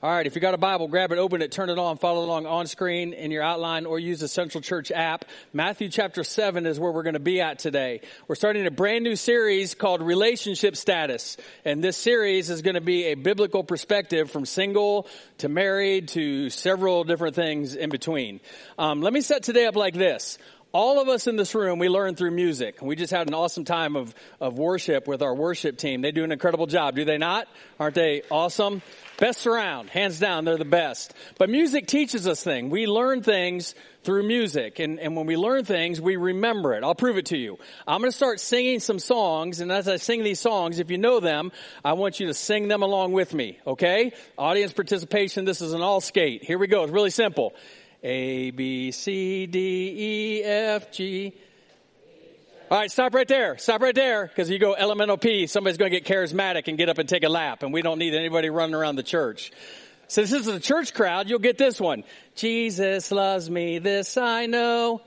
All right, if you got a Bible, grab it, open it, turn it on, follow along on screen in your outline, or use the Central Church app. Matthew chapter 7 is where we're going to be at today. We're starting a brand new series called Relationship Status. And this series is going to be a biblical perspective from single to married to several different things in between. Let me set today up like this. All of us in this room, we learn through music. We just had an awesome time of worship with our worship team. They do an incredible job, do they not? Aren't they awesome? Best around. Hands down, they're the best. But music teaches us things. We learn things through music. And when we learn things, we remember it. I'll prove it to you. I'm going to start singing some songs. And as I sing these songs, if you know them, I want you to sing them along with me. Okay? Audience participation. This is an all skate. Here we go. It's really simple. A, B, C, D, E, F, G. All right, stop right there. Stop right there. Because you go elemental P, somebody's going to get charismatic and get up and take a lap. And we don't need anybody running around the church. Since this is a church crowd, you'll get this one. Jesus loves me, this I know.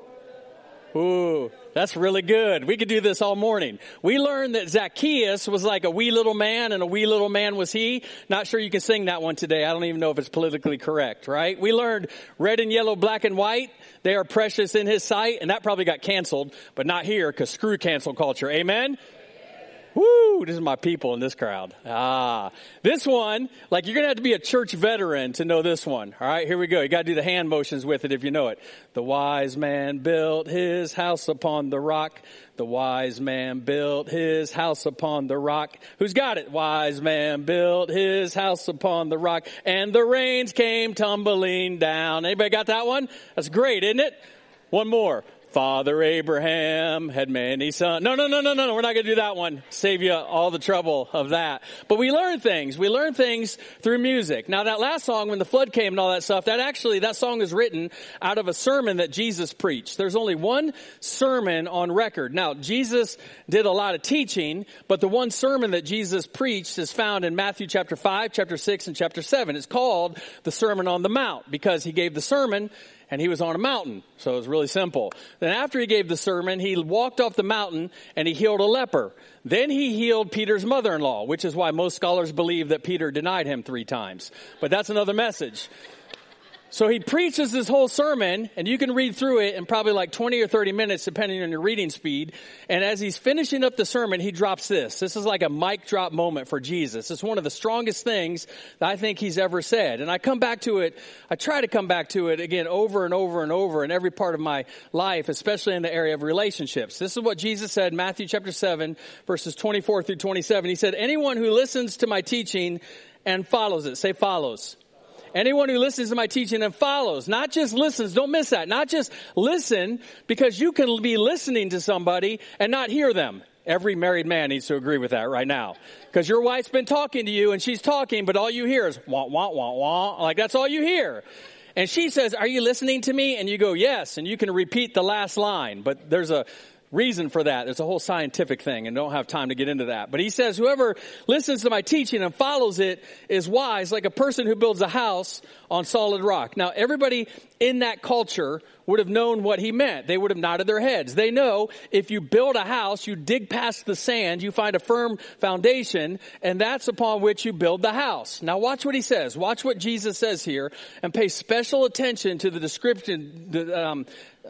Ooh, that's really good. We could do this all morning. We learned that Zacchaeus was like a wee little man, and a wee little man was he. Not sure you can sing that one today. I don't even know if it's politically correct, right? We learned red and yellow, black and white. They are precious in his sight, and that probably got canceled, but not here, because screw cancel culture. Amen? Woo, this is my people in this crowd. This one, like you're going to have to be a church veteran to know this one. All right, here we go. You got to do the hand motions with it if you know it. The wise man built his house upon the rock. The wise man built his house upon the rock. Who's got it? Wise man built his house upon the rock. And the rains came tumbling down. Anybody got that one? That's great, isn't it? One more. Father Abraham had many sons. No. We're not going to do that one. Save you all the trouble of that. But we learn things. We learn things through music. Now that last song, when the flood came and all that stuff, that song is written out of a sermon that Jesus preached. There's only one sermon on record. Now, Jesus did a lot of teaching, but the one sermon that Jesus preached is found in Matthew chapter 5, chapter 6, and chapter 7. It's called the Sermon on the Mount because he gave the sermon and he was on a mountain. So it was really simple. Then after he gave the sermon, he walked off the mountain and he healed a leper. Then he healed Peter's mother-in-law, which is why most scholars believe that Peter denied him 3 times. But that's another message. So he preaches this whole sermon, and you can read through it in probably like 20 or 30 minutes, depending on your reading speed. And as he's finishing up the sermon, he drops this. This is like a mic drop moment for Jesus. It's one of the strongest things that I think he's ever said. And I come back to it. I try to come back to it again over and over and over in every part of my life, especially in the area of relationships. This is what Jesus said in Matthew chapter 7, verses 24 through 27. He said, anyone who listens to my teaching and follows it, say follows. Anyone who listens to my teaching and follows, not just listens, don't miss that, not just listen, because you can be listening to somebody and not hear them. Every married man needs to agree with that right now. Because your wife's been talking to you and she's talking, but all you hear is wah, wah, wah, wah. Like that's all you hear. And she says, are you listening to me? And you go, yes. And you can repeat the last line, but there's a reason for that. There's a whole scientific thing and don't have time to get into that. But he says, whoever listens to my teaching and follows it is wise, like a person who builds a house on solid rock. Now, everybody in that culture would have known what he meant. They would have nodded their heads. They know if you build a house, you dig past the sand, you find a firm foundation, and that's upon which you build the house. Now, watch what he says. Watch what Jesus says here and pay special attention to the description,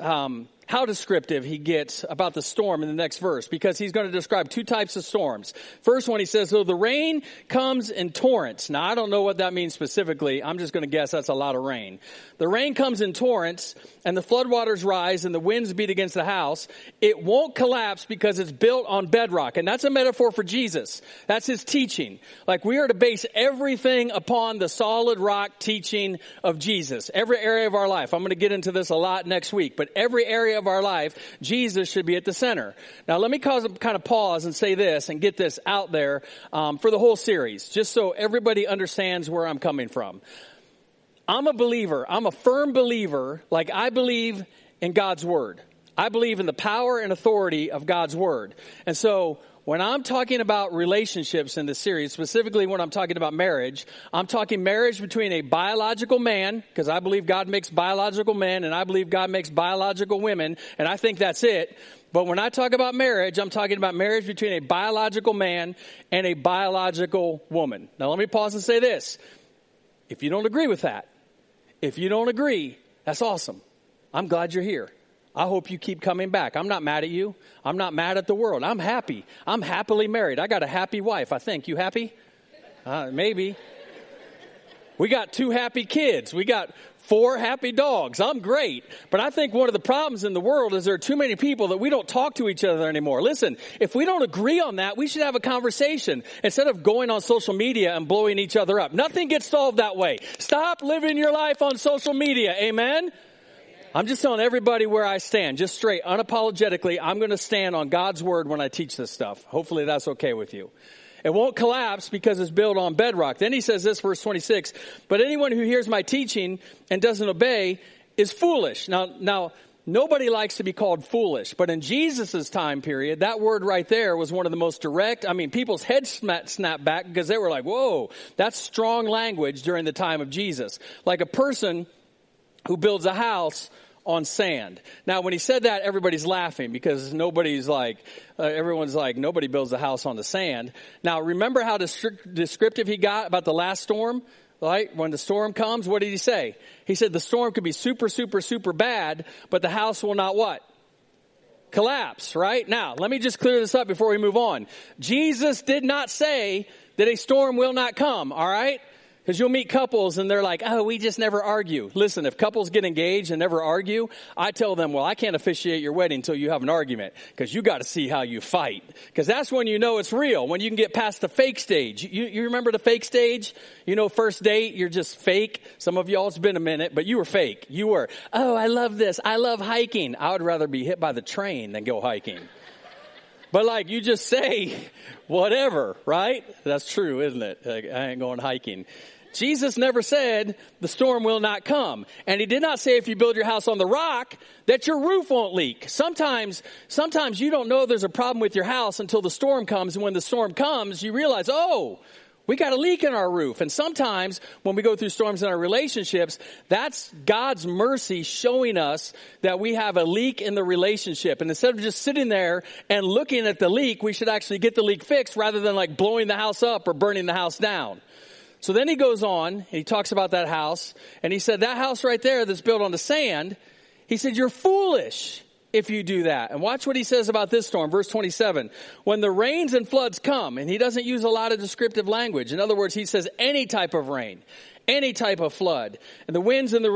how descriptive he gets about the storm in the next verse, because he's going to describe 2 types of storms. First one, he says, so the rain comes in torrents. Now, I don't know what that means specifically. I'm just going to guess that's a lot of rain. The rain comes in torrents, and the floodwaters rise, and the winds beat against the house. It won't collapse because it's built on bedrock. And that's a metaphor for Jesus. That's his teaching. Like, we are to base everything upon the solid rock teaching of Jesus. Every area of our life. I'm going to get into this a lot next week, but every area of our life, Jesus should be at the center. Now, let me kind of pause and say this and get this out there for the whole series, just so everybody understands where I'm coming from. I'm a believer. I'm a firm believer. Like, I believe in God's word. I believe in the power and authority of God's word. And so when I'm talking about relationships in this series, specifically when I'm talking about marriage, I'm talking marriage between a biological man, because I believe God makes biological men, and I believe God makes biological women, and I think that's it. But when I talk about marriage, I'm talking about marriage between a biological man and a biological woman. Now let me pause and say this. If you don't agree with that, if you don't agree, that's awesome. I'm glad you're here. I hope you keep coming back. I'm not mad at you. I'm not mad at the world. I'm happy. I'm happily married. I got a happy wife, I think. You happy? Maybe. We got 2 happy kids. We got 4 happy dogs. I'm great. But I think one of the problems in the world is there are too many people that we don't talk to each other anymore. Listen, if we don't agree on that, we should have a conversation instead of going on social media and blowing each other up. Nothing gets solved that way. Stop living your life on social media. Amen? I'm just telling everybody where I stand, just straight, unapologetically. I'm going to stand on God's word when I teach this stuff. Hopefully that's okay with you. It won't collapse because it's built on bedrock. Then he says this, verse 26, but anyone who hears my teaching and doesn't obey is foolish. Now, nobody likes to be called foolish, but in Jesus' time period, that word right there was one of the most direct. I mean, people's heads snapped back because they were like, whoa, that's strong language during the time of Jesus. Like a person who builds a house on sand. Now, when he said that, everybody's laughing because everyone's like, nobody builds a house on the sand. Now, remember how descriptive he got about the last storm? Right? When the storm comes, what did he say? He said the storm could be super, super, super bad, but the house will not what? Collapse, right? Now, let me just clear this up before we move on. Jesus did not say that a storm will not come, all right? Because you'll meet couples and they're like, oh, we just never argue. Listen, if couples get engaged and never argue, I tell them, well, I can't officiate your wedding until you have an argument. Because you got to see how you fight. Because that's when you know it's real. When you can get past the fake stage. You remember the fake stage? You know, first date, you're just fake. Some of y'all, it's been a minute, but you were fake. You were, oh, I love this. I love hiking. I would rather be hit by the train than go hiking. But like you just say, whatever, right? That's true, isn't it? Like, I ain't going hiking. Jesus never said the storm will not come. And he did not say if you build your house on the rock that your roof won't leak. Sometimes you don't know there's a problem with your house until the storm comes. And when the storm comes, you realize, oh, we got a leak in our roof. And sometimes when we go through storms in our relationships, that's God's mercy showing us that we have a leak in the relationship. And instead of just sitting there and looking at the leak, we should actually get the leak fixed rather than like blowing the house up or burning the house down. So then he goes on, and he talks about that house, and he said, that house right there that's built on the sand, he said, you're foolish if you do that. And watch what he says about this storm, verse 27. When the rains and floods come, and he doesn't use a lot of descriptive language. In other words, he says any type of rain, any type of flood, and the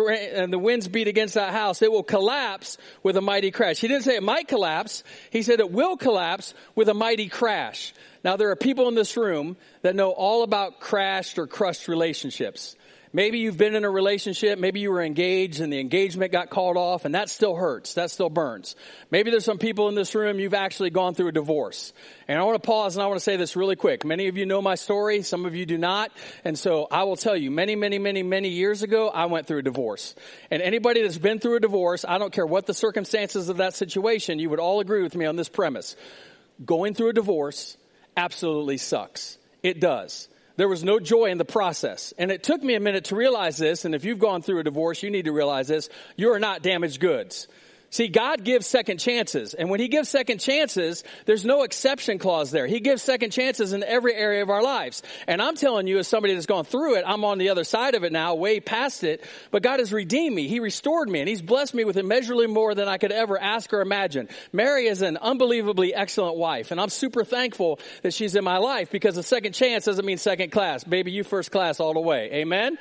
winds beat against that house, it will collapse with a mighty crash. He didn't say it might collapse. He said it will collapse with a mighty crash. Now, there are people in this room that know all about crashed or crushed relationships. Maybe you've been in a relationship, maybe you were engaged and the engagement got called off, and that still hurts, that still burns. Maybe there's some people in this room, you've actually gone through a divorce. And I want to pause and I want to say this really quick. Many of you know my story, some of you do not. And so I will tell you, many years ago, I went through a divorce. And anybody that's been through a divorce, I don't care what the circumstances of that situation, you would all agree with me on this premise. Going through a divorce absolutely sucks. It does. There was no joy in the process. And it took me a minute to realize this. And if you've gone through a divorce, you need to realize this. You are not damaged goods. See, God gives second chances. And when he gives second chances, there's no exception clause there. He gives second chances in every area of our lives. And I'm telling you, as somebody that's gone through it, I'm on the other side of it now, way past it. But God has redeemed me. He restored me. And he's blessed me with immeasurably more than I could ever ask or imagine. Mary is an unbelievably excellent wife. And I'm super thankful that she's in my life because a second chance doesn't mean second class. Baby, you first class all the way. Amen?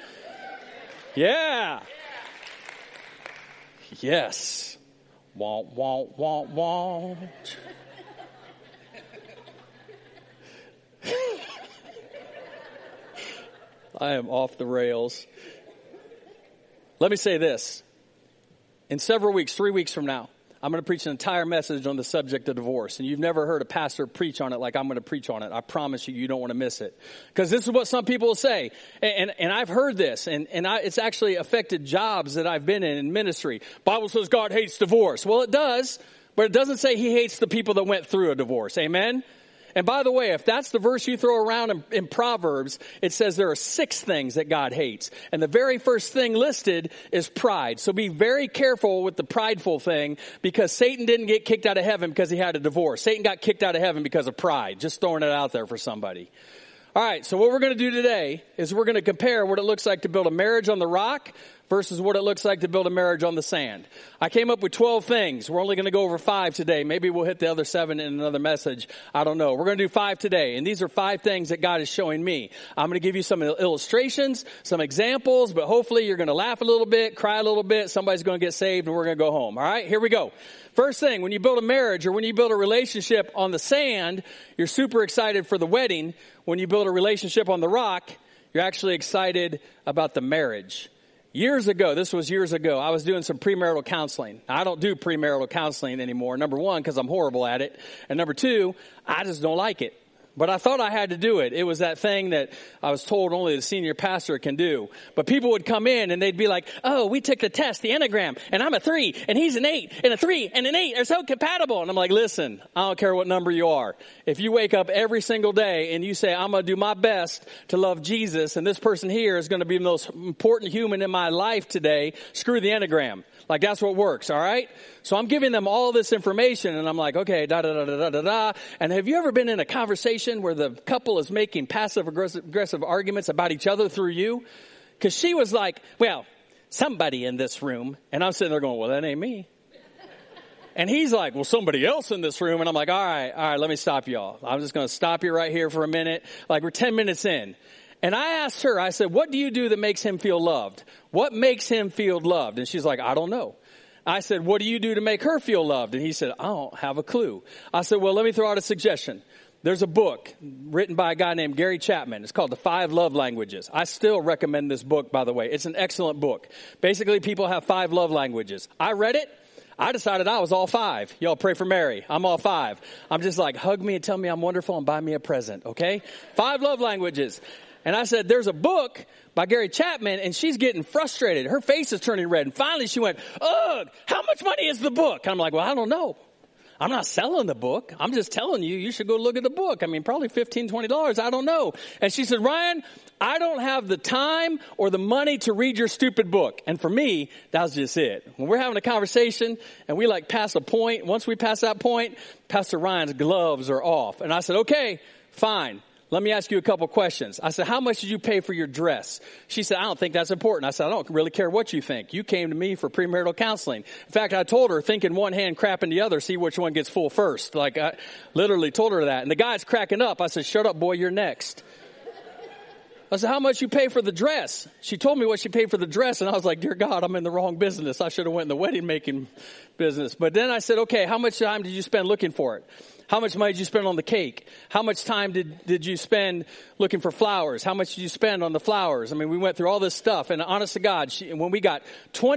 Yeah. Yes. Womp, womp, womp, womp. I am off the rails. Let me say this. In several weeks, 3 weeks from now, I'm going to preach an entire message on the subject of divorce. And you've never heard a pastor preach on it like I'm going to preach on it. I promise you, you don't want to miss it. Because this is what some people will say. And I've heard this. And it's actually affected jobs that I've been in ministry. Bible says God hates divorce. Well, it does. But it doesn't say he hates the people that went through a divorce. Amen? And by the way, if that's the verse you throw around in Proverbs, it says there are 6 things that God hates. And the very first thing listed is pride. So be very careful with the prideful thing because Satan didn't get kicked out of heaven because he had a divorce. Satan got kicked out of heaven because of pride. Just throwing it out there for somebody. All right, so what we're going to do today is we're going to compare what it looks like to build a marriage on the rock versus what it looks like to build a marriage on the sand. I came up with 12 things. We're only going to go over 5 today. Maybe we'll hit the other 7 in another message. I don't know. We're going to do 5 today, and these are 5 things that God is showing me. I'm going to give you some illustrations, some examples, but hopefully you're going to laugh a little bit, cry a little bit, somebody's going to get saved, and we're going to go home. All right, here we go. First thing, when you build a marriage or when you build a relationship on the sand, you're super excited for the wedding. When you build a relationship on the rock, you're actually excited about the marriage. Years ago, I was doing some premarital counseling. I don't do premarital counseling anymore. Number 1, because I'm horrible at it. And number 2, I just don't like it. But I thought I had to do it. It was that thing that I was told only the senior pastor can do. But people would come in and they'd be like, oh, we took the test, the Enneagram, and I'm a 3, and he's an 8, and a 3, and an 8 are so compatible. And I'm like, listen, I don't care what number you are. If you wake up every single day and you say, I'm going to do my best to love Jesus, and this person here is going to be the most important human in my life today, screw the Enneagram. Like, that's what works, all right? So I'm giving them all this information, and I'm like, okay, da-da-da-da-da-da. And have you ever been in a conversation where the couple is making passive-aggressive arguments about each other through you? Because she was like, well, somebody in this room. And I'm sitting there going, well, that ain't me. And he's like, well, somebody else in this room. And I'm like, all right, let me stop y'all. I'm just going to stop you right here for a minute. Like, we're 10 minutes in. And I asked her, I said, what do you do that makes him feel loved? What makes him feel loved? And she's like, I don't know. I said, what do you do to make her feel loved? And he said, I don't have a clue. I said, well, let me throw out a suggestion. There's a book written by a guy named Gary Chapman. It's called The 5 Love Languages. I still recommend this book, by the way. It's an excellent book. Basically, people have 5 love languages. I read it. I decided I was all 5. Y'all pray for Mary. I'm all 5. I'm just like, hug me and tell me I'm wonderful and buy me a present, okay? 5 love languages. And I said, there's a book by Gary Chapman, and she's getting frustrated. Her face is turning red. And finally she went, ugh, how much money is the book? And I'm like, well, I don't know. I'm not selling the book. I'm just telling you, you should go look at the book. I mean, probably $15, $20. I don't know. And she said, Ryan, I don't have the time or the money to read your stupid book. And for me, that was just it. When we're having a conversation and we like pass a point, once we pass that point, Pastor Ryan's gloves are off. And I said, okay, fine. Let me ask you a couple questions. I said, how much did you pay for your dress? She said, I don't think that's important. I said, I don't really care what you think. You came to me for premarital counseling. In fact, I told her, think in one hand, crap in the other, see which one gets full first. Like, I literally told her that. And the guy's cracking up. I said, shut up, boy, you're next. I said, how much you pay for the dress? She told me what she paid for the dress, and I was like, dear God, I'm in the wrong business. I should have went in the wedding making business. But then I said, okay, how much time did you spend looking for it? How much money did you spend on the cake? How much time did you spend looking for flowers? How much did you spend on the flowers? I mean, we went through all this stuff, and honest to God, when we got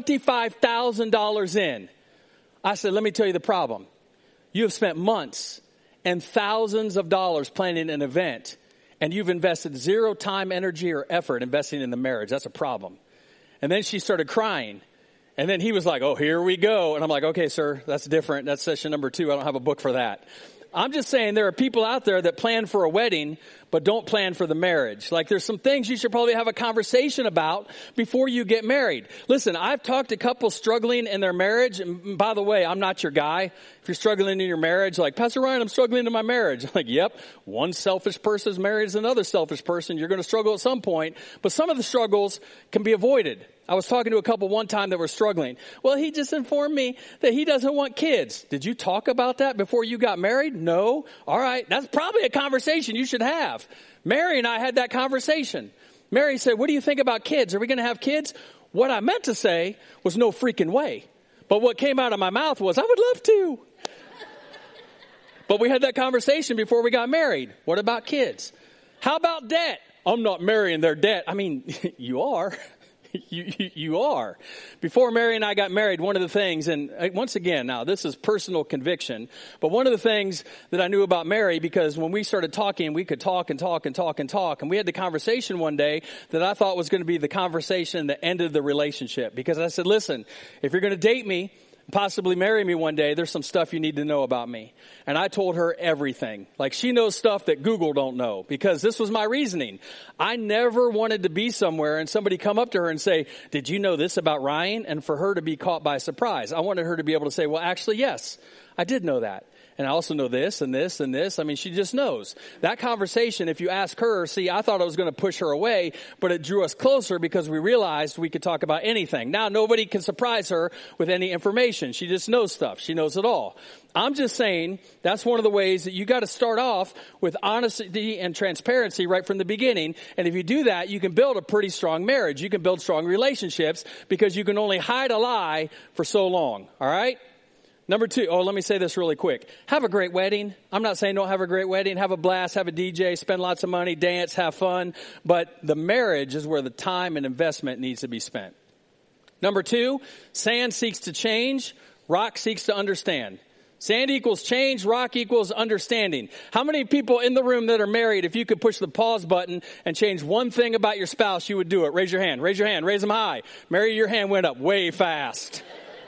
$25,000 in, I said, let me tell you the problem. You have spent months and thousands of dollars planning an event, and you've invested 0 time, energy, or effort investing in the marriage. That's a problem. And then she started crying. And then he was like, oh, here we go. And I'm like, okay, sir, that's different. That's session number 2. I don't have a book for that. I'm just saying there are people out there that plan for a wedding, but don't plan for the marriage. Like, there's some things you should probably have a conversation about before you get married. Listen, I've talked to couples struggling in their marriage. And by the way, I'm not your guy. If you're struggling in your marriage, like, Pastor Ryan, I'm struggling in my marriage. I'm like, yep, one selfish person is married as another selfish person. You're going to struggle at some point. But some of the struggles can be avoided. I was talking to a couple one time that were struggling. Well, he just informed me that he doesn't want kids. Did you talk about that before you got married? No. All right. That's probably a conversation you should have. Mary and I had that conversation. Mary said, what do you think about kids? Are we going to have kids? What I meant to say was no freaking way. But what came out of my mouth was, I would love to. But we had that conversation before we got married. What about kids? How about debt? I'm not marrying their debt. I mean, you are. You are. Before Mary and I got married, one of the things, and once again, now this is personal conviction, but one of the things that I knew about Mary, because when we started talking, we could talk and talk and talk and talk, and we had the conversation one day that I thought was going to be the conversation that ended the relationship. Because I said, listen, if you're going to date me, possibly marry me one day, there's some stuff you need to know about me. And I told her everything. Like, she knows stuff that Google don't know, because this was my reasoning. I never wanted to be somewhere and somebody come up to her and say, did you know this about Ryan? And for her to be caught by surprise. I wanted her to be able to say, well, actually, yes, I did know that. And I also know this and this and this. I mean, she just knows. That conversation, if you ask her, see, I thought I was going to push her away, but it drew us closer because we realized we could talk about anything. Now, nobody can surprise her with any information. She just knows stuff. She knows it all. I'm just saying that's one of the ways that you got to start off with honesty and transparency right from the beginning. And if you do that, you can build a pretty strong marriage. You can build strong relationships because you can only hide a lie for so long. All right? Number 2, let me say this really quick. Have a great wedding. I'm not saying don't have a great wedding. Have a blast, have a DJ, spend lots of money, dance, have fun. But the marriage is where the time and investment needs to be spent. Number 2, sand seeks to change, rock seeks to understand. Sand equals change, rock equals understanding. How many people in the room that are married, if you could push the pause button and change one thing about your spouse, you would do it? Raise your hand, raise your hand, raise them high. Mary, your hand went up way fast.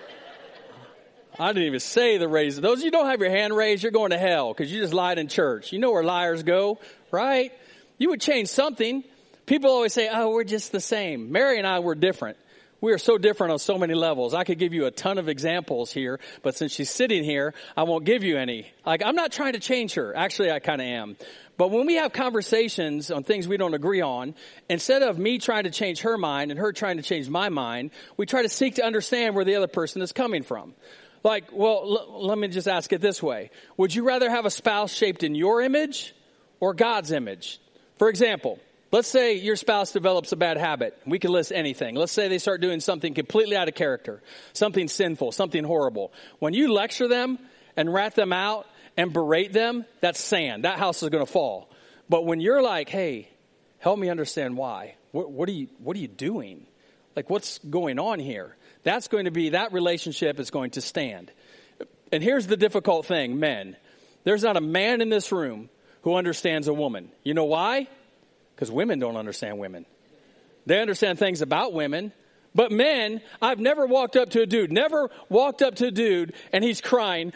I didn't even say the raise. Those of you who don't have your hand raised, you're going to hell because you just lied in church. You know where liars go, right? You would change something. People always say, oh, we're just the same. Mary and I were different. We are so different on so many levels. I could give you a ton of examples here, but since she's sitting here, I won't give you any. I'm not trying to change her. Actually, I kind of am. But when we have conversations on things we don't agree on, instead of me trying to change her mind and her trying to change my mind, we try to seek to understand where the other person is coming from. Let me just ask it this way. Would you rather have a spouse shaped in your image or God's image? For example, let's say your spouse develops a bad habit. We can list anything. Let's say they start doing something completely out of character, something sinful, something horrible. When you lecture them and rat them out and berate them, that's sand. That house is going to fall. But when you're like, hey, help me understand why. What are you doing? Like, what's going on here? That relationship is going to stand. And here's the difficult thing, men. There's not a man in this room who understands a woman. You know why? Because women don't understand women. They understand things about women. But men, I've never walked up to a dude, and he's crying.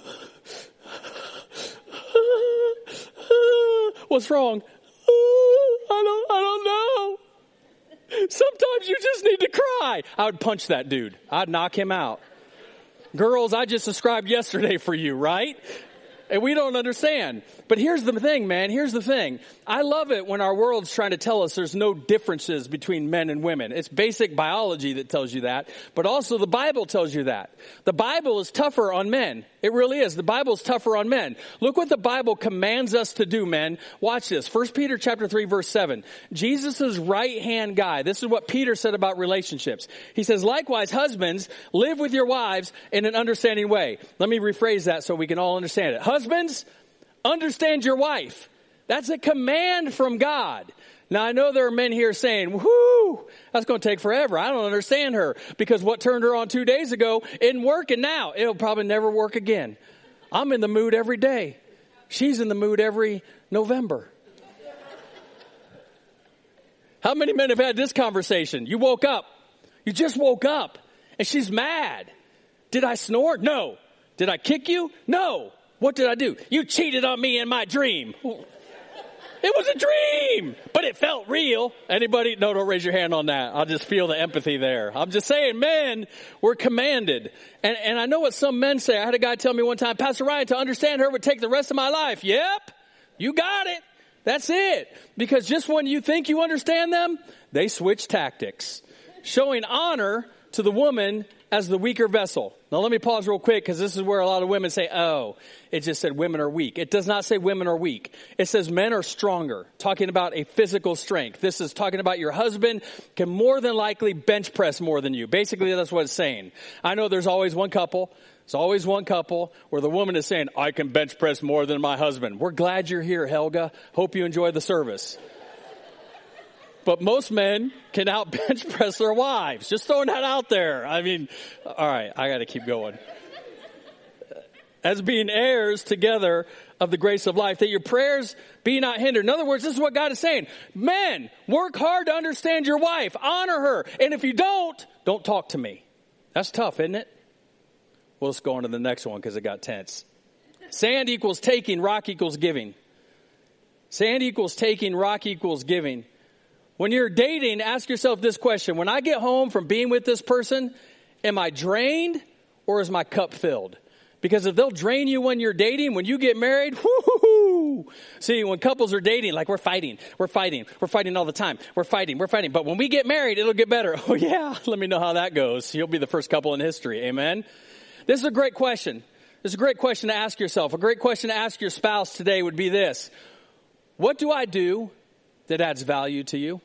What's wrong? I don't know. Sometimes you just need to cry. I would punch that dude. I'd knock him out. Girls, I just described yesterday for you, right? And we don't understand. But here's the thing, man. Here's the thing. I love it when our world's trying to tell us there's no differences between men and women. It's basic biology that tells you that. But also the Bible tells you that. The Bible is tougher on men. It really is. The Bible's tougher on men. Look what the Bible commands us to do, men. Watch this. 1 Peter chapter 3, verse 7. Jesus' right-hand guy. This is what Peter said about relationships. He says, likewise, husbands, live with your wives in an understanding way. Let me rephrase that so we can all understand it. Husbands, understand your wife. That's a command from God. Now, I know there are men here saying, whoo, that's going to take forever. I don't understand her because what turned her on 2 days ago isn't working now. It'll probably never work again. I'm in the mood every day. She's in the mood every November. How many men have had this conversation? You woke up. You just woke up and she's mad. Did I snore? No. Did I kick you? No. What did I do? You cheated on me in my dream. It was a dream, but it felt real. Anybody? No, don't raise your hand on that. I'll just feel the empathy there. I'm just saying, men, we're commanded. And I know what some men say. I had a guy tell me one time, Pastor Ryan, to understand her would take the rest of my life. Yep, you got it. That's it. Because just when you think you understand them, they switch tactics. Showing honor to the woman as the weaker vessel. Now let me pause real quick because this is where a lot of women say, oh, it just said women are weak. It does not say women are weak. It says men are stronger, talking about a physical strength. This is talking about your husband can more than likely bench press more than you. Basically, that's what it's saying. I know there's always one couple. There's always one couple where the woman is saying, I can bench press more than my husband. We're glad you're here, Helga. Hope you enjoy the service. But most men can out bench press their wives. Just throwing that out there. I mean, all right, I got to keep going. As being heirs together of the grace of life, that your prayers be not hindered. In other words, this is what God is saying. Men, work hard to understand your wife. Honor her. And if you don't talk to me. That's tough, isn't it? Well, let's go on to the next one because it got tense. Sand equals taking, rock equals giving. Sand equals taking, rock equals giving. When you're dating, ask yourself this question. When I get home from being with this person, am I drained or is my cup filled? Because if they'll drain you when you're dating, when you get married, whoo-hoo-hoo. See, when couples are dating, like we're fighting all the time. We're fighting. But when we get married, it'll get better. Oh yeah, let me know how that goes. You'll be the first couple in history. Amen. This is a great question. This is a great question to ask yourself. A great question to ask your spouse today would be this. What do I do that adds value to you?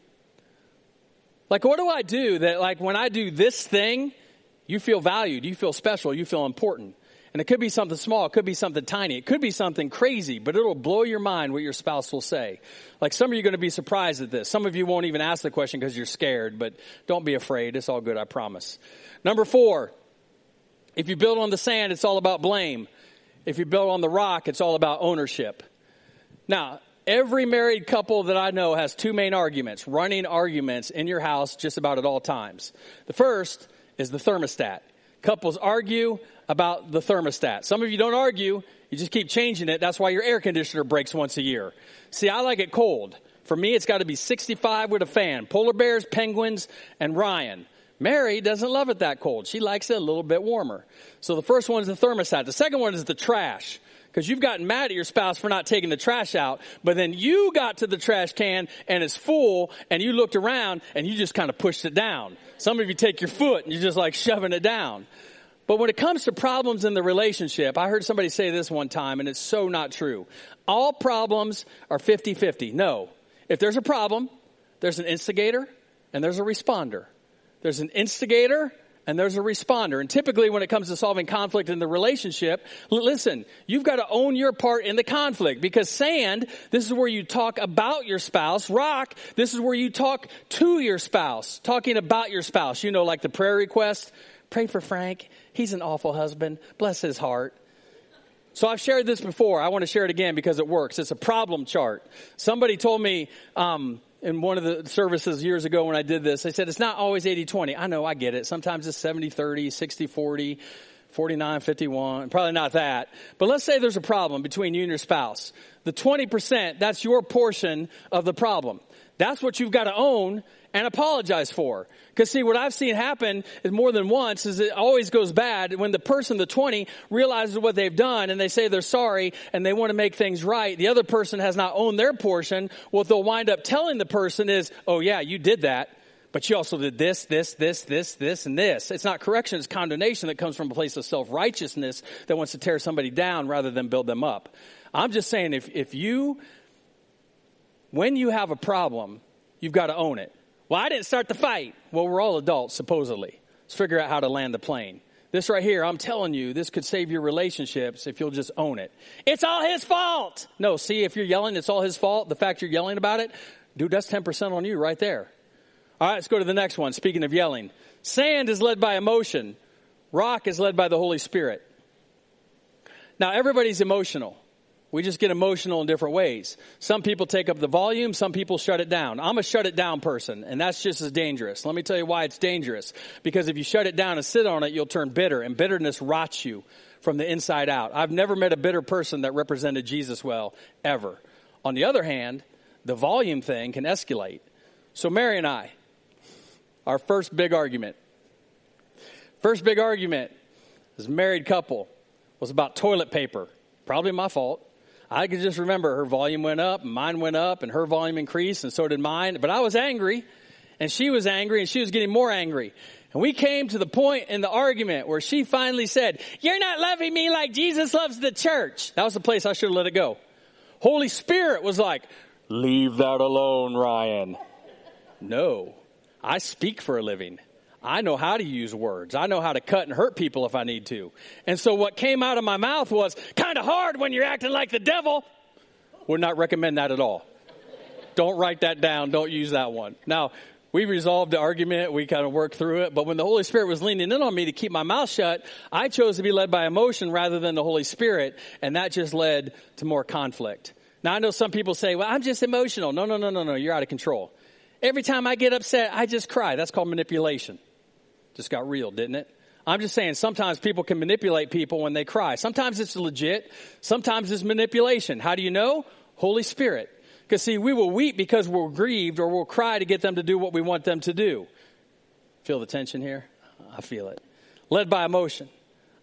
Like, what do I do that, like, when I do this thing, you feel valued, you feel special, you feel important? And it could be something small, it could be something tiny, it could be something crazy, but it'll blow your mind what your spouse will say. Like, some of you are going to be surprised at this. Some of you won't even ask the question because you're scared, but don't be afraid. It's all good, I promise. Number 4, if you build on the sand, it's all about blame. If you build on the rock, it's all about ownership. Now, every married couple that I know has 2 main arguments, running arguments in your house just about at all times. The first is the thermostat. Couples argue about the thermostat. Some of you don't argue, you just keep changing it. That's why your air conditioner breaks once a year. See, I like it cold. For me, it's got to be 65 with a fan. Polar bears, penguins, and Ryan. Mary doesn't love it that cold. She likes it a little bit warmer. So the first one is the thermostat. The second one is the trash. Because you've gotten mad at your spouse for not taking the trash out, but then you got to the trash can and it's full and you looked around and you just kind of pushed it down. Some of you take your foot and you're just like shoving it down. But when it comes to problems in the relationship, I heard somebody say this one time and it's so not true. All problems are 50-50. No. If there's a problem, there's an instigator and there's a responder. There's an instigator and there's a responder. And typically when it comes to solving conflict in the relationship, listen, you've got to own your part in the conflict. Because sand, this is where you talk about your spouse. Rock, this is where you talk to your spouse. Talking about your spouse. You know, like the prayer request. Pray for Frank. He's an awful husband. Bless his heart. So I've shared this before. I want to share it again because it works. It's a problem chart. Somebody told me, in one of the services years ago when I did this, they said, it's not always 80-20. I know, I get it. Sometimes it's 70-30, 60-40, 49-51. Probably not that. But let's say there's a problem between you and your spouse. The 20%, that's your portion of the problem. That's what you've got to own and apologize for. Because see, what I've seen happen is more than once is it always goes bad when the person, the 20, realizes what they've done and they say they're sorry and they want to make things right. The other person has not owned their portion. What they'll wind up telling the person is, oh yeah, you did that, but you also did this, and this. It's not correction, it's condemnation that comes from a place of self-righteousness that wants to tear somebody down rather than build them up. I'm just saying when you have a problem, you've got to own it. Well, I didn't start the fight. Well, we're all adults, supposedly. Let's figure out how to land the plane. This right here, I'm telling you, this could save your relationships if you'll just own it. It's all his fault. No, see, if you're yelling, it's all his fault. The fact you're yelling about it, dude, that's 10% on you right there. All right, let's go to the next one. Speaking of yelling. Sand is led by emotion. Rock is led by the Holy Spirit. Now, everybody's emotional. We just get emotional in different ways. Some people take up the volume. Some people shut it down. I'm a shut it down person, and that's just as dangerous. Let me tell you why it's dangerous. Because if you shut it down and sit on it, you'll turn bitter, and bitterness rots you from the inside out. I've never met a bitter person that represented Jesus well, ever. On the other hand, the volume thing can escalate. So Mary and I, our first big argument as a married couple was about toilet paper. Probably my fault. I could just remember her volume went up, and mine went up, and her volume increased, and so did mine. But I was angry, and she was angry, and she was getting more angry. And we came to the point in the argument where she finally said, "You're not loving me like Jesus loves the church." That was the place I should have let it go. Holy Spirit was like, "Leave that alone, Ryan." No, I speak for a living. I know how to use words. I know how to cut and hurt people if I need to. And so what came out of my mouth was kind of hard when you're acting like the devil. Would not recommend that at all. Don't write that down. Don't use that one. Now, we resolved the argument. We kind of worked through it. But when the Holy Spirit was leaning in on me to keep my mouth shut, I chose to be led by emotion rather than the Holy Spirit. And that just led to more conflict. Now, I know some people say, well, I'm just emotional. No. You're out of control. Every time I get upset, I just cry. That's called manipulation. Just got real, didn't it? I'm just saying sometimes people can manipulate people when they cry. Sometimes it's legit. Sometimes it's manipulation. How do you know? Holy Spirit. Because see, we will weep because we're grieved, or we'll cry to get them to do what we want them to do. Feel the tension here? I feel it. Led by emotion.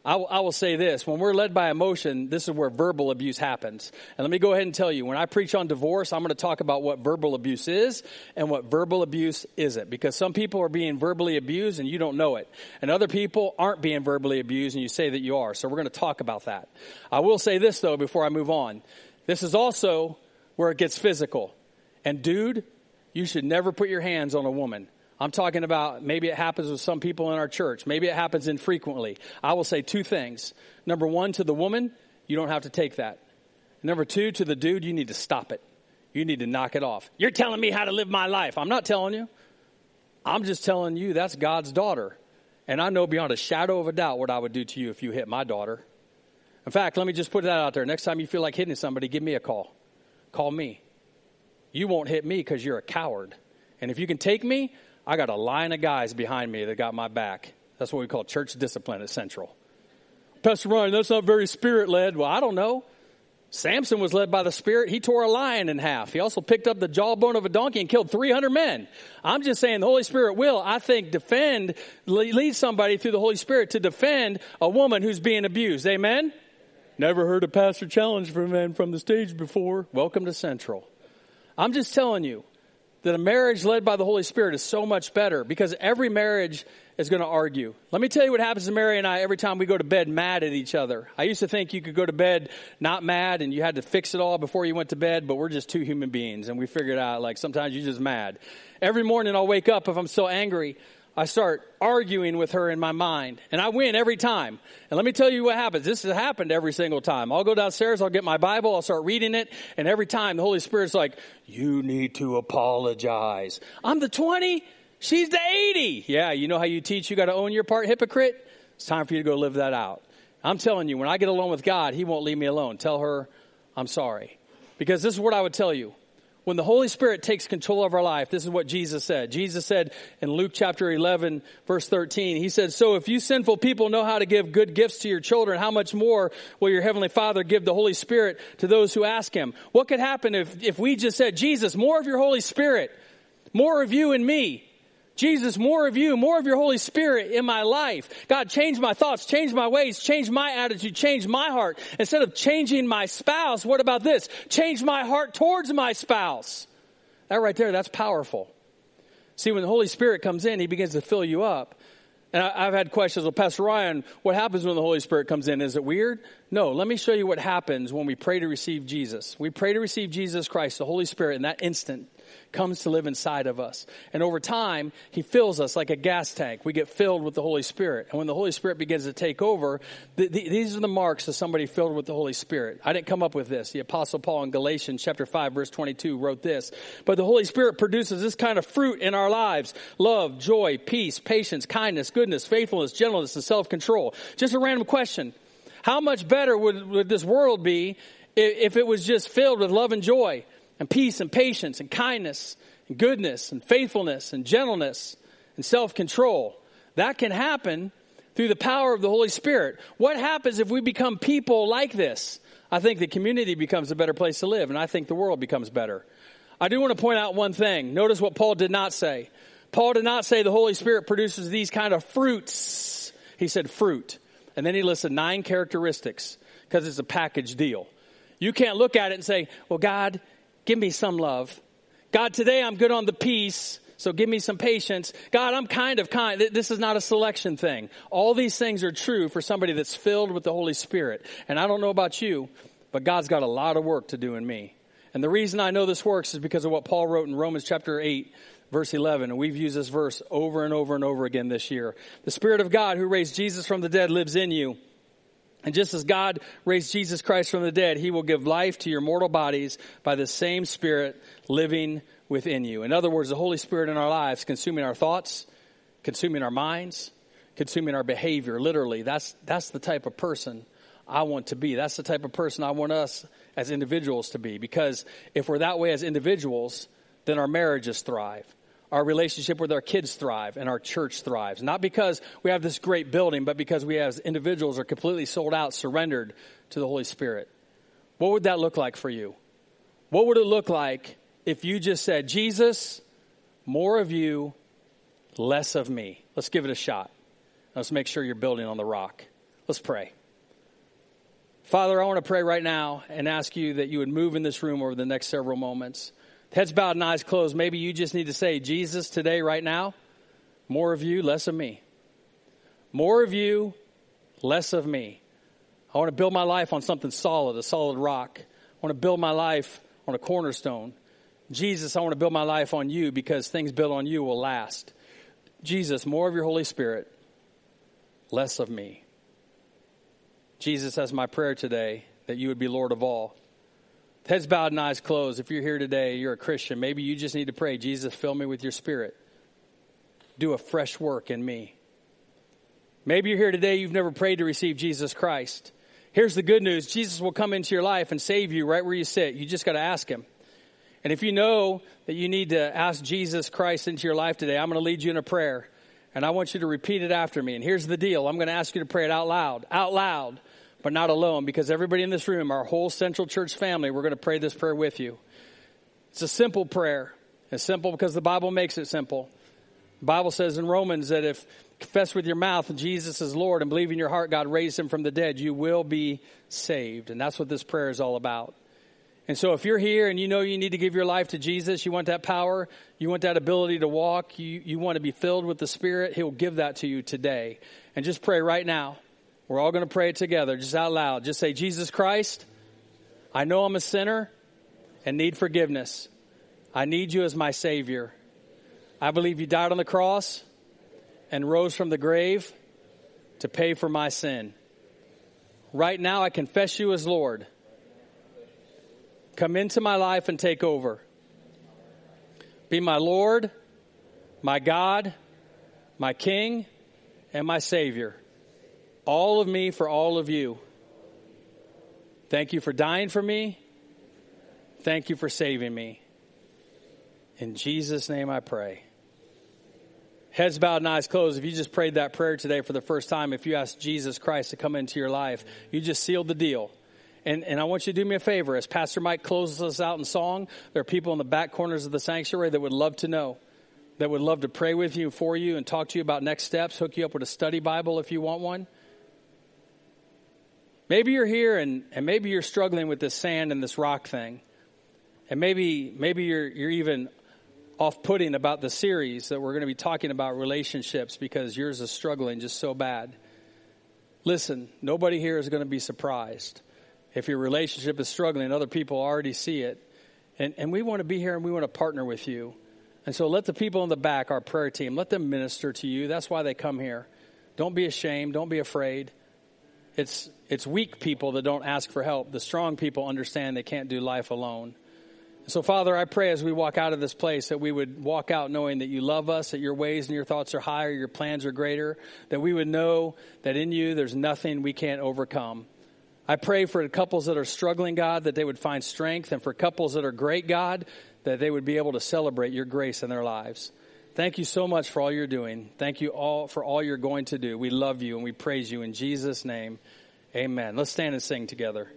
I will say this. When we're led by emotion, this is where verbal abuse happens. And let me go ahead and tell you, when I preach on divorce, I'm going to talk about what verbal abuse is and what verbal abuse isn't. Because some people are being verbally abused and you don't know it. And other people aren't being verbally abused and you say that you are. So we're going to talk about that. I will say this, though, before I move on. This is also where it gets physical. And dude, you should never put your hands on a woman. I'm talking about maybe it happens with some people in our church. Maybe it happens infrequently. I will say two things. Number one, to the woman, you don't have to take that. Number two, to the dude, you need to stop it. You need to knock it off. You're telling me how to live my life. I'm not telling you. I'm just telling you that's God's daughter. And I know beyond a shadow of a doubt what I would do to you if you hit my daughter. In fact, let me just put that out there. Next time you feel like hitting somebody, give me a call. Call me. You won't hit me because you're a coward. And if you can take me, I got a line of guys behind me that got my back. That's what we call church discipline at Central. Pastor Ryan, that's not very spirit-led. Well, I don't know. Samson was led by the Spirit. He tore a lion in half. He also picked up the jawbone of a donkey and killed 300 men. I'm just saying the Holy Spirit will, I think, lead somebody through the Holy Spirit to defend a woman who's being abused. Amen? Never heard a pastor challenge for a man from the stage before. Welcome to Central. I'm just telling you that a marriage led by the Holy Spirit is so much better because every marriage is going to argue. Let me tell you what happens to Mary and I every time we go to bed mad at each other. I used to think you could go to bed not mad and you had to fix it all before you went to bed, but we're just two human beings and we figured out like sometimes you're just mad. Every morning I'll wake up if I'm so angry. I start arguing with her in my mind, and I win every time. And let me tell you what happens. This has happened every single time. I'll go downstairs, I'll get my Bible, I'll start reading it, and every time the Holy Spirit's like, you need to apologize. I'm the 20, she's the 80. Yeah, you know how you teach you got to own your part, hypocrite? It's time for you to go live that out. I'm telling you, when I get alone with God, He won't leave me alone. Tell her I'm sorry. Because this is what I would tell you. When the Holy Spirit takes control of our life, this is what Jesus said. Jesus said in Luke chapter 11, verse 13, He said, so if you sinful people know how to give good gifts to your children, how much more will your Heavenly Father give the Holy Spirit to those who ask Him? What could happen if we just said, Jesus, more of your Holy Spirit, more of you and me. Jesus, more of you, more of your Holy Spirit in my life. God, change my thoughts, change my ways, change my attitude, change my heart. Instead of changing my spouse, what about this? Change my heart towards my spouse. That right there, that's powerful. See, when the Holy Spirit comes in, He begins to fill you up. And I've had questions, well, Pastor Ryan, what happens when the Holy Spirit comes in? Is it weird? No, let me show you what happens when we pray to receive Jesus. We pray to receive Jesus Christ, the Holy Spirit, in that instant comes to live inside of us. And over time, He fills us like a gas tank. We get filled with the Holy Spirit. And when the Holy Spirit begins to take over, these are the marks of somebody filled with the Holy Spirit. I didn't come up with this. The Apostle Paul in Galatians chapter 5, verse 22 wrote this. But the Holy Spirit produces this kind of fruit in our lives: love, joy, peace, patience, kindness, goodness, faithfulness, gentleness, and self-control. Just a random question. How much better would this world be if it was just filled with love and joy and peace and patience and kindness and goodness and faithfulness and gentleness and self-control? That can happen through the power of the Holy Spirit. What happens if we become people like this? I think the community becomes a better place to live, and I think the world becomes better. I do want to point out one thing. Notice what Paul did not say. Paul did not say the Holy Spirit produces these kind of fruits. He said fruit. And then he listed 9 characteristics because it's a package deal. You can't look at it and say, well, God, give me some love. God, today I'm good on the peace, so give me some patience. God, I'm kind. This is not a selection thing. All these things are true for somebody that's filled with the Holy Spirit. And I don't know about you, but God's got a lot of work to do in me. And the reason I know this works is because of what Paul wrote in Romans chapter 8, verse 11. And we've used this verse over and over and over again this year. The Spirit of God who raised Jesus from the dead lives in you. And just as God raised Jesus Christ from the dead, He will give life to your mortal bodies by the same Spirit living within you. In other words, the Holy Spirit in our lives consuming our thoughts, consuming our minds, consuming our behavior. Literally, that's the type of person I want to be. That's the type of person I want us as individuals to be. Because if we're that way as individuals, then our marriages thrive. Our relationship with our kids thrive, and our church thrives. Not because we have this great building, but because we as individuals are completely sold out, surrendered to the Holy Spirit. What would that look like for you? What would it look like if you just said, Jesus, more of you, less of me? Let's give it a shot. Let's make sure you're building on the rock. Let's pray. Father, I want to pray right now and ask you that you would move in this room over the next several moments. Heads bowed and eyes closed. Maybe you just need to say, Jesus, today, right now, more of you, less of me. More of you, less of me. I want to build my life on something solid, a solid rock. I want to build my life on a cornerstone. Jesus, I want to build my life on you because things built on you will last. Jesus, more of your Holy Spirit, less of me. Jesus, that's my prayer today, that you would be Lord of all. Heads bowed and eyes closed. If you're here today, you're a Christian, maybe you just need to pray, Jesus, fill me with your Spirit. Do a fresh work in me. Maybe you're here today, you've never prayed to receive Jesus Christ. Here's the good news. Jesus will come into your life and save you right where you sit. You just got to ask him. And if you know that you need to ask Jesus Christ into your life today, I'm going to lead you in a prayer. And I want you to repeat it after me. And here's the deal. I'm going to ask you to pray it out loud, but not alone, because everybody in this room, our whole Central Church family, we're going to pray this prayer with you. It's a simple prayer. It's simple because the Bible makes it simple. The Bible says in Romans that if you confess with your mouth Jesus is Lord and believe in your heart God raised him from the dead, you will be saved. And that's what this prayer is all about. And so if you're here and you know you need to give your life to Jesus, you want that power, you want that ability to walk, you want to be filled with the Spirit, he'll give that to you today. And just pray right now. We're all going to pray it together, just out loud. Just say, Jesus Christ, I know I'm a sinner and need forgiveness. I need you as my Savior. I believe you died on the cross and rose from the grave to pay for my sin. Right now I confess you as Lord. Come into my life and take over. Be my Lord, my God, my King, and my Savior. All of me for all of you. Thank you for dying for me. Thank you for saving me. In Jesus' name I pray. Heads bowed and eyes closed. If you just prayed that prayer today for the first time, if you asked Jesus Christ to come into your life, you just sealed the deal. And I want you to do me a favor. As Pastor Mike closes us out in song, there are people in the back corners of the sanctuary that would love to know, that would love to pray with you, for you, and talk to you about next steps, hook you up with a study Bible if you want one. Maybe you're here and maybe you're struggling with this sand and this rock thing. And maybe you're even off-putting about the series that we're going to be talking about relationships because yours is struggling just so bad. Listen, nobody here is going to be surprised if your relationship is struggling. Other people already see it. And we want to be here and we want to partner with you. And so let the people in the back, our prayer team, let them minister to you. That's why they come here. Don't be ashamed. Don't be afraid. It's weak people that don't ask for help. The strong people understand they can't do life alone. So, Father, I pray as we walk out of this place that we would walk out knowing that you love us, that your ways and your thoughts are higher, your plans are greater, that we would know that in you there's nothing we can't overcome. I pray for the couples that are struggling, God, that they would find strength, and for couples that are great, God, that they would be able to celebrate your grace in their lives. Thank you so much for all you're doing. Thank you all for all you're going to do. We love you and we praise you in Jesus' name. Amen. Let's stand and sing together.